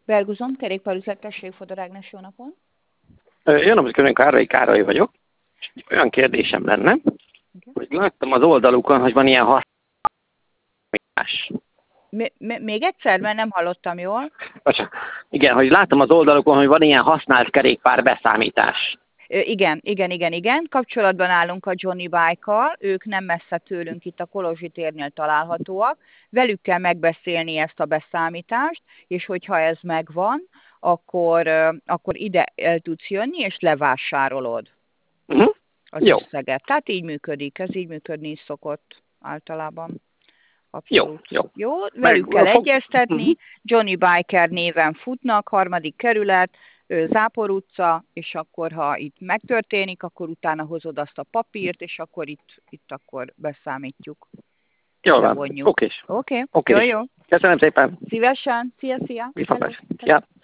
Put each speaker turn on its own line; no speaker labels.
Berguzon, kerékpárüzlet, tessék, Fodor Ágnes, jó napon.
Jó napot kívánok, Károly vagyok. Olyan kérdésem lenne, hogy láttam az oldalukon, hogy van ilyen használás.
Még egyszer, mert nem hallottam jól.
Igen, hogy láttam az oldalukon, hogy van ilyen használt kerékpár beszámítás.
Igen. Kapcsolatban állunk a Johnny Bike-kal, ők nem messze tőlünk itt a Kolozsi térnél találhatóak. Velük kell megbeszélni ezt a beszámítást, és hogyha ez megvan, akkor ide el tudsz jönni, és levásárolod az összeget. Tehát így működik, ez így működni is szokott általában. Abszolút. Jó, velük kell egyeztetni, Johnny Biker néven futnak, 3. kerület, Zápor utca, és akkor, ha itt megtörténik, akkor utána hozod azt a papírt, és akkor itt akkor beszámítjuk.
Jó van, oké.
Oké. Jó.
Köszönöm szépen.
Szívesen. Szia.
Viszontlátásra.